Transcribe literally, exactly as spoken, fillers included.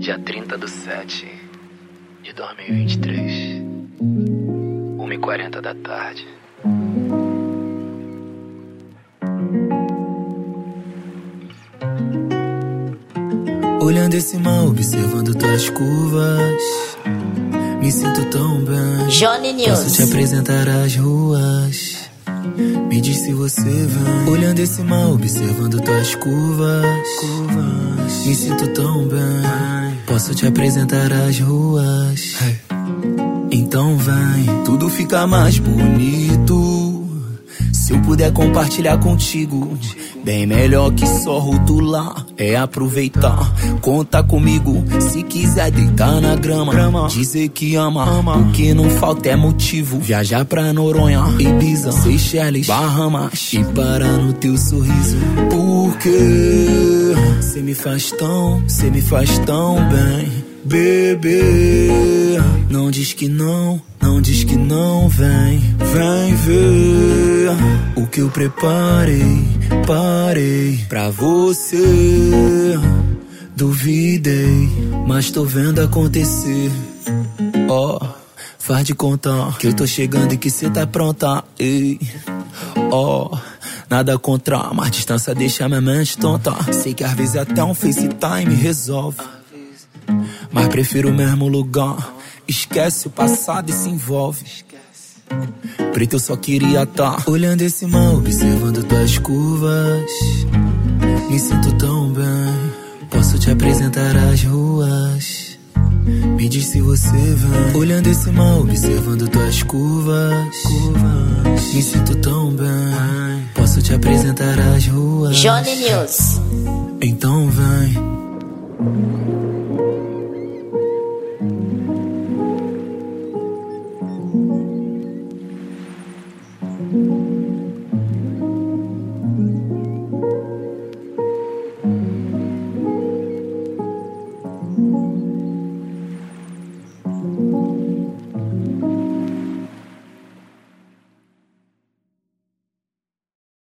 Dia trinta do sete de dois mil e vinte e três, uma e quarenta da tarde. Olhando esse mar, observando tuas curvas, me sinto tão bem. Johnny News. Posso te apresentar as ruas, me diz se você vem. Olhando esse mar, observando tuas curvas, curvas, me sinto tão bem. Posso te apresentar as ruas, hey. Então vem, tudo fica mais bonito se eu puder compartilhar contigo. Bem melhor que só rotular, é aproveitar. Conta comigo, se quiser deitar na grama, dizer que ama, o que não falta é motivo. Viajar pra Noronha, Ibiza, Seychelles, Bahamas e parar no teu sorriso. Porque cê me faz tão, cê me faz tão bem, bebê. Não diz que não, não diz que não, vem, vem ver o que eu preparei, parei pra você. Duvidei, mas tô vendo acontecer. Ó, oh, faz de contar que eu tô chegando e que cê tá pronta. Ei, ó, oh, nada contra, mas distância deixa minha mente tonta. Sei que às vezes até um FaceTime resolve, mas prefiro o mesmo lugar. Esquece o passado e se envolve. Preto, eu só queria tá olhando esse mar, observando tuas curvas, me sinto tão bem. Posso te apresentar as ruas, me diz se você vem. Olhando esse mar, observando tuas curvas, curvas, me sinto tão bem. Posso te apresentar as ruas. Johnny News. Então vem.